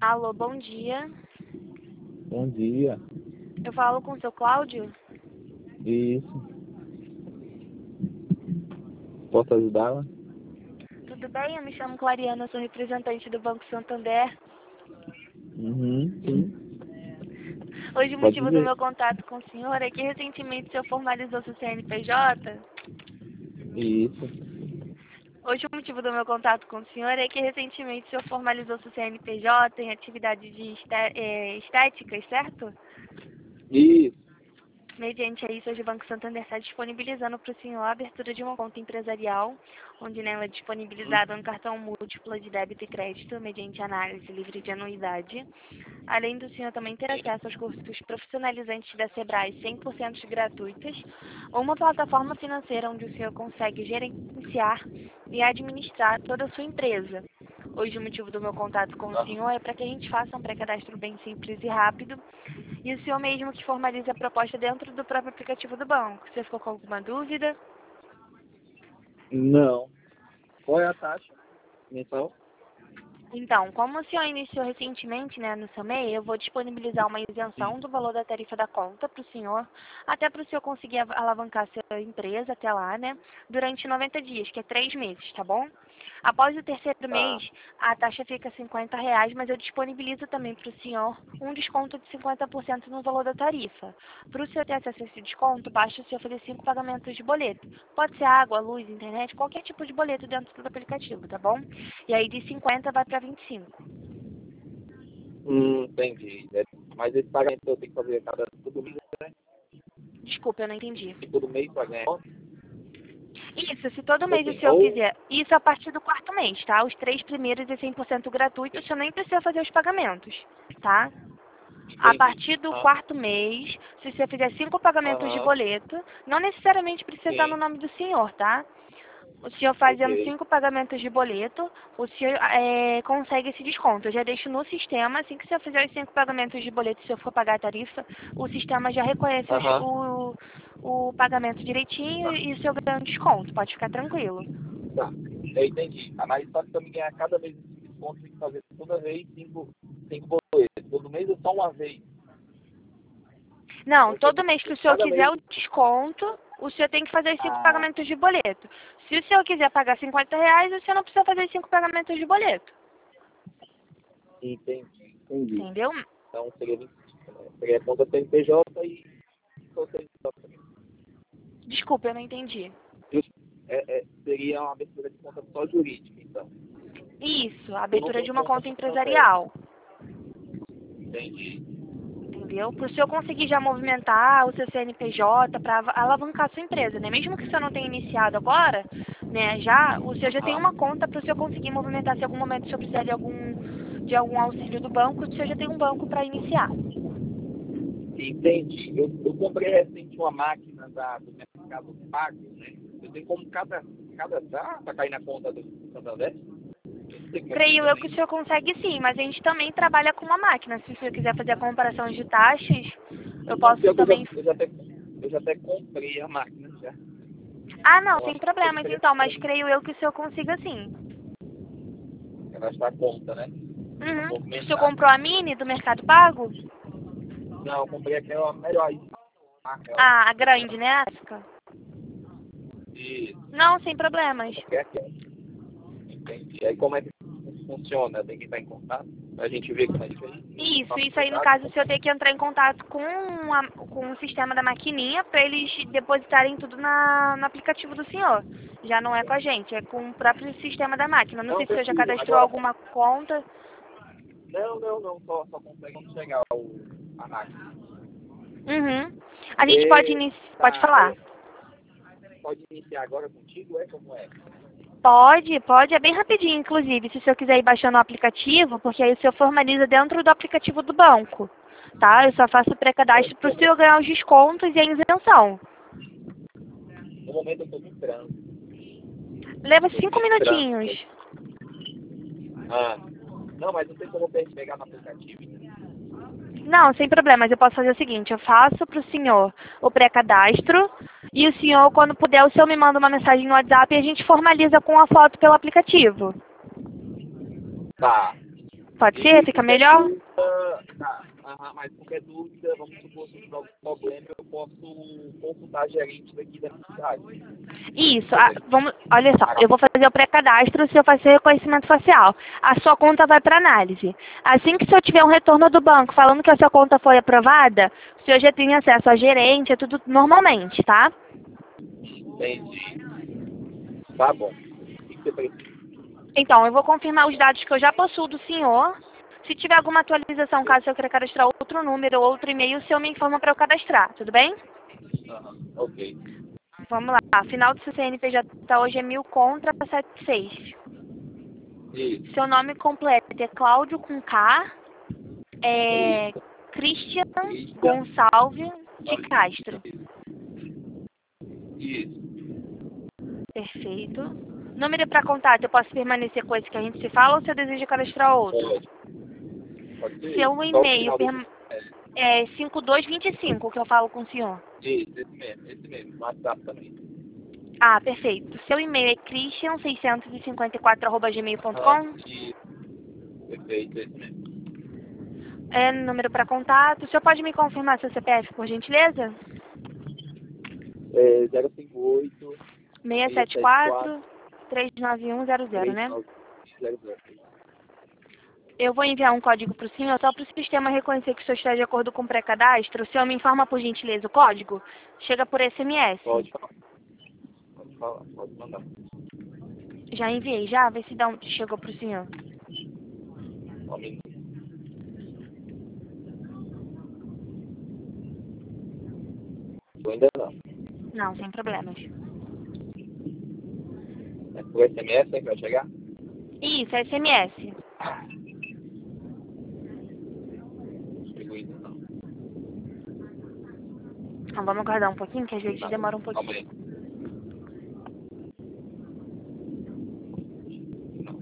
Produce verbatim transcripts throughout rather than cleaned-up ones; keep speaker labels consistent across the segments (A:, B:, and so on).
A: Alô, bom dia.
B: Bom dia.
A: Eu falo com o seu Cláudio?
B: Isso. Posso ajudá-la?
A: Tudo bem? Eu me chamo Clariana, sou representante do Banco Santander.
B: Uhum, sim.
A: Hoje o
B: Pode
A: motivo do
B: dizer.
A: meu contato com o senhor é que recentemente o senhor formalizou seu C N P J.
B: Isso.
A: Hoje o motivo do meu contato com o senhor é que recentemente o senhor formalizou seu C N P J em atividades de esté- eh, estéticas, certo?
B: Isso.
A: Mediante isso, hoje o Banco Santander está disponibilizando para o senhor a abertura de uma conta empresarial, onde nela é disponibilizado um cartão múltiplo de débito e crédito, mediante análise livre de anuidade. Além do senhor também ter acesso aos cursos profissionalizantes da Sebrae cem por cento gratuitos, uma plataforma financeira onde o senhor consegue gerenciar e administrar toda a sua empresa. Hoje o motivo do meu contato com o senhor é para que a gente faça um pré-cadastro bem simples e rápido, e o senhor mesmo que formalize a proposta dentro do próprio aplicativo do banco. Você ficou com alguma dúvida?
B: Não. Qual é a taxa mensal?
A: Então, como o senhor iniciou recentemente, né, no seu MEI, eu vou disponibilizar uma isenção do valor da tarifa da conta para o senhor, até para o senhor conseguir av- alavancar sua empresa até lá, né, durante noventa dias, que é três meses, tá bom? Após o terceiro
B: Tá.
A: mês, a taxa fica cinquenta reais, mas eu disponibilizo também para o senhor um desconto de cinquenta por cento no valor da tarifa. Para o senhor ter acesso a esse desconto, basta o senhor fazer cinco pagamentos de boleto. Pode ser água, luz, internet, qualquer tipo de boleto dentro do aplicativo, tá bom? E aí de cinquenta vai para vinte e cinco.
B: Hum, entendi. É, mas esse pagamento eu tenho que fazer cada todo mês, né?
A: Desculpa, eu não entendi.
B: E todo mês para ganhar.
A: Isso, se todo
B: Tipo
A: mês o
B: assim,
A: senhor
B: ou.
A: fizer, isso a partir do quarto mês, tá? Os três primeiros é cem por cento gratuito, o senhor nem precisa fazer os pagamentos, tá? A
B: Entendi.
A: partir do
B: Ah,
A: quarto mês, se você fizer cinco pagamentos de
B: aham.
A: boleto, não necessariamente precisa estar no
B: Sim.
A: nome do senhor, tá? O senhor fazendo
B: Ok.
A: cinco pagamentos de boleto, o senhor é, consegue esse desconto. Eu já deixo no sistema, assim que o senhor fizer os cinco pagamentos de boleto, se o senhor for pagar a tarifa, o sistema já reconhece os-
B: Aham.
A: o, o pagamento direitinho e o senhor ganha um desconto. Pode ficar tranquilo.
B: Tá. Eu entendi. Ah, mas só que para me ganhar cada vez esse desconto, tem que fazer toda vez cinco, cinco boletos. Todo mês ou só uma vez?
A: Não,
B: Então, todo,
A: todo mês que o senhor
B: cada
A: quiser
B: mês.
A: o desconto, o senhor tem que fazer os cinco
B: Ah,
A: pagamentos de boleto. Se o senhor quiser pagar cinquenta reais, o senhor não precisa fazer os cinco pagamentos de boleto.
B: entendi, entendi.
A: Entendeu?
B: Então seria vinte e cinco, né? Seria a conta C N P J e só C N P J também.
A: Desculpa, eu não entendi.
B: Just- É, é, seria uma abertura de conta só jurídica, então.
A: Isso, a
B: Eu não
A: abertura de
B: tenho
A: uma
B: conta
A: conta
B: no Santander.
A: empresarial.
B: Entendi.
A: Entendeu? Para o senhor conseguir já movimentar o seu C N P J para alavancar a sua empresa, né? Mesmo que o senhor não tenha iniciado agora, né? Já, o senhor já tem
B: Ah,
A: uma conta para o senhor conseguir movimentar. Se em algum momento o senhor precisar de algum, de algum auxílio do banco, o senhor já tem um banco para iniciar.
B: entendi. Eu, eu comprei recente uma máquina da, do Mercado Pago, né? Eu tenho como cada, cadastrar para cair na conta do Santander? Eu não sei como é que
A: Creio eu
B: funciona
A: que o
B: isso.
A: senhor consegue sim, mas a gente também trabalha com uma máquina. Se o senhor quiser fazer a comparação de taxas, eu
B: Não,
A: posso
B: pior que eu já,
A: também.
B: eu já até, eu já até comprei a máquina já.
A: Ah, não,
B: Eu
A: sem
B: acho que seria
A: problemas então,
B: interessante para
A: mas
B: mim
A: creio eu que o senhor consiga sim.
B: cadastrar a conta, né? Para
A: Uhum. O senhor
B: movimentar.
A: comprou a Mini do Mercado Pago?
B: Não, eu comprei aquela melhor aí. Marca, ó.
A: Ah, a grande, né, África?
B: E
A: Não, sem problemas.
B: comprei aquela. Entendi. Aí como é que funciona? Tem que estar em contato pra gente ver como é que é isso.
A: Isso,
B: Passa
A: isso
B: os
A: aí no
B: dados,
A: caso o
B: como
A: senhor
B: é.
A: tem que entrar em contato com, a- com o sistema da maquininha para eles depositarem tudo na, no aplicativo do senhor. Já não é com a gente, é com o próprio sistema da máquina. Não
B: Não,
A: sei se o senhor já
B: tranquilo.
A: cadastrou
B: Agora,
A: alguma conta.
B: não, não, não. Só, só consegue quando chegar o, a máquina.
A: Uhum. A gente pode
B: E
A: iniciar. Pode
B: tá,
A: falar.
B: é, pode iniciar agora contigo? É como é?
A: Pode, pode, é bem rapidinho, inclusive, se o senhor quiser ir baixando o aplicativo, porque aí o senhor formaliza dentro do aplicativo do banco, tá? Eu só faço o pré-cadastro para o senhor ganhar os descontos e a isenção.
B: No momento eu tô no trânsito.
A: Leva
B: Tô
A: cinco
B: em trânsito.
A: minutinhos.
B: Ah, não, mas não tem como eu pegar no aplicativo.
A: Não, sem problemas. Eu posso fazer o seguinte, eu faço para o senhor o pré-cadastro e o senhor, quando puder, o senhor me manda uma mensagem no WhatsApp e a gente formaliza com a foto pelo aplicativo.
B: Tá.
A: Pode ser? Fica melhor?
B: Dúvida, tá, aham, mas qualquer dúvida, vamos supor, se tiver algum problema, eu posso consultar a gerente daqui da cidade.
A: Isso, a- vamos, olha só, eu vou fazer o pré-cadastro se eu fazer reconhecimento facial. A sua conta vai para análise. Assim que o senhor tiver um retorno do banco falando que a sua conta foi aprovada, o senhor já tem acesso a gerente, é tudo normalmente, tá?
B: Entendi. Tá bom. O que que você precisa?
A: Então, eu vou confirmar os dados que eu já possuo do senhor. Se tiver alguma atualização, caso eu queira cadastrar outro número ou outro e-mail, o senhor me informa para eu cadastrar, tudo bem?
B: Aham, ok.
A: Vamos lá, final do seu C N P J hoje é mil contra setenta e seis.
B: Isso,
A: Seu nome completo é Cláudio com K, é
B: isso.
A: Christian
B: Christian.
A: Gonçalves de Castro.
B: Isso.
A: Perfeito. Número para contato, eu posso permanecer com esse que a gente se fala ou você deseja cadastrar outro?
B: Pode. Pode ser.
A: Seu
B: Só o
A: e-mail
B: final do...
A: perma- é cinco dois dois cinco que eu falo com o senhor.
B: Isso, esse mesmo, esse mesmo. No WhatsApp também.
A: Ah, perfeito. Seu e-mail é christian seiscentos e cinquenta e quatro arroba gmail ponto
B: Ah,
A: com.
B: isso. Perfeito, esse mesmo.
A: É número para contato. O senhor pode me confirmar seu C P F, por gentileza?
B: É zero cinco oito,
A: seis
B: seis
A: sete
B: sete quatro,
A: quatro, três nove um zero zero,
B: três
A: né?
B: nove zero zero.
A: Eu vou enviar um código para o senhor, só para o sistema reconhecer que o senhor está de acordo com o pré-cadastro. O senhor me informa, por gentileza, o código? Chega por S M S.
B: Pode falar. Pode falar, pode mandar.
A: Já enviei, já? Vê se dá um... chegou para o senhor.
B: Só um minuto. Eu ainda não.
A: Não, sem problemas.
B: É por S M S é que vai chegar?
A: Isso, S M S.
B: Chegou ainda não.
A: Então, vamos aguardar um pouquinho, que às vezes
B: Não.
A: demora um
B: Calma
A: pouquinho.
B: aí. Não.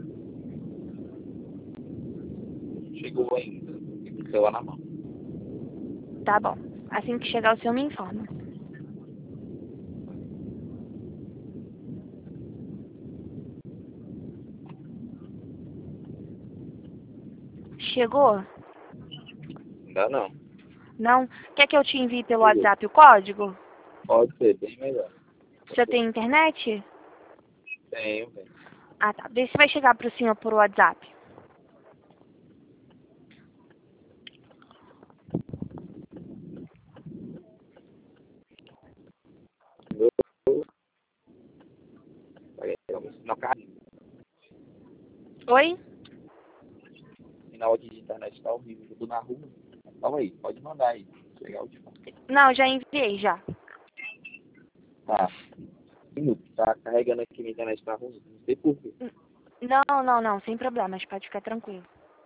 B: Chegou ainda. Tem o celular na mão.
A: Tá bom. Assim que chegar, o senhor me informa. Chegou?
B: Ainda não.
A: Não? Quer que eu te envie pelo
B: Chegou.
A: WhatsApp o código?
B: Pode ser, bem melhor.
A: O senhor tem internet?
B: Tenho, velho.
A: Ah, tá. Vê se vai chegar pro senhor por WhatsApp.
B: Sinal caindo.
A: Oi?
B: Sinal aqui de internet tá horrível. Eu tô na rua. Calma aí, pode mandar aí. Chegar o último.
A: Não, já enviei, já.
B: Tá. Um minuto. Tá carregando aqui, minha internet tá ruim. Não sei por quê.
A: Não, não, não. Sem problemas. Pode ficar tranquilo.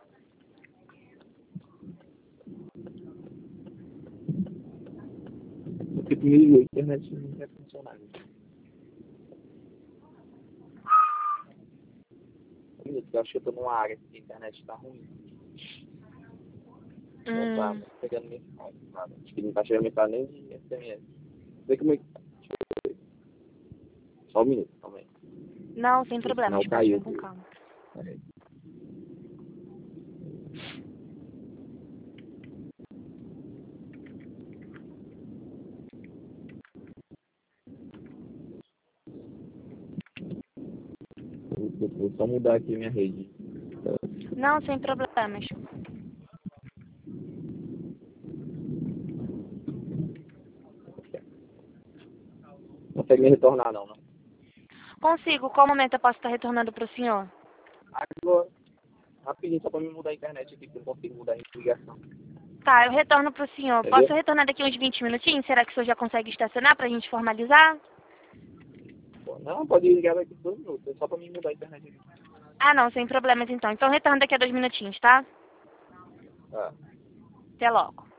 B: Porque comigo a internet não vai funcionar. Um minuto, eu acho que eu tô numa área que a internet tá ruim. Não tá
A: Hum,
B: pegando mensagem, nada. Acho que não tá chegando mensagem nem de S M S. Vê como é que. Só um minuto, calma aí.
A: não, sem
B: O
A: problemas.
B: sinal
A: Pode
B: caiu.
A: vir com calma.
B: Peraí. Vou, vou só mudar aqui a minha rede.
A: Não, sem problemas.
B: Não consegue me retornar, não, não.
A: Consigo. Qual momento eu posso estar retornando pro senhor?
B: Agora, rapidinho, só pra me mudar a internet aqui, que eu não consigo mudar a ligação.
A: Tá, eu retorno pro senhor.
B: Entendeu?
A: Posso retornar daqui uns vinte minutinhos? Será que o senhor já consegue estacionar pra gente formalizar?
B: Pô, não, pode ligar daqui dois minutos, é só pra me mudar a internet aqui.
A: Ah, não, sem problemas então. Então retorno daqui a dois minutinhos, tá?
B: Tá.
A: Até logo.